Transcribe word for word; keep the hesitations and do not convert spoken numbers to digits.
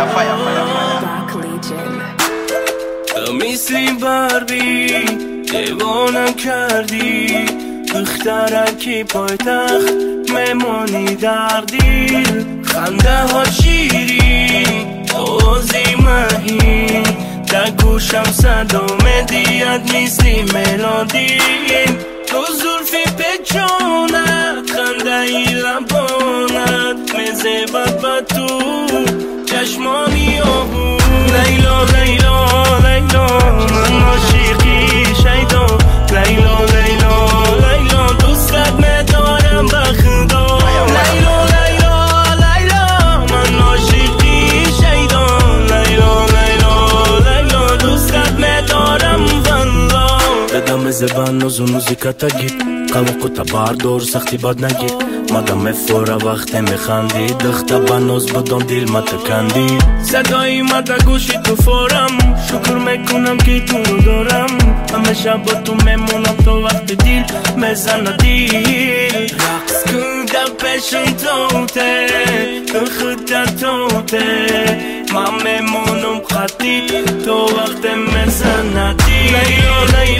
fire, fire, fire, fire. Rock Legion. تو مثلی باربی دیوانم کردی دخترکی پایتخت میمونی در دیل خنده ها شیری توزی مهی در گوشم صدا مدیت مثلی ملودی تو زلفی پچانت خنده ای لبانت مزیبت با تو چشمانی آهو لیلا لیلا لیلا من عاشقی شیدا لیلا لیلا لیلا دوستت میدارم بخدا لیلا لیلا لیلا من عاشقی شیدا لیلا لیلا لیلا دوستت میدارم والله دادم زبان نوزو موزیکتا گیر قلقو تبردار سختی باد نگیر مادم مفورا وقت میخندی دختا بانوز بدون دیل ما تکندی صدای مادا گوشی تو فورم شکر میکنم که تو رو دارم همیشه با تو میمونم تو وقت دیل میزنه دیل رقص کن در پیشن توته خود در توته من میمونم خطی تو وقت میزنه دیل لیلا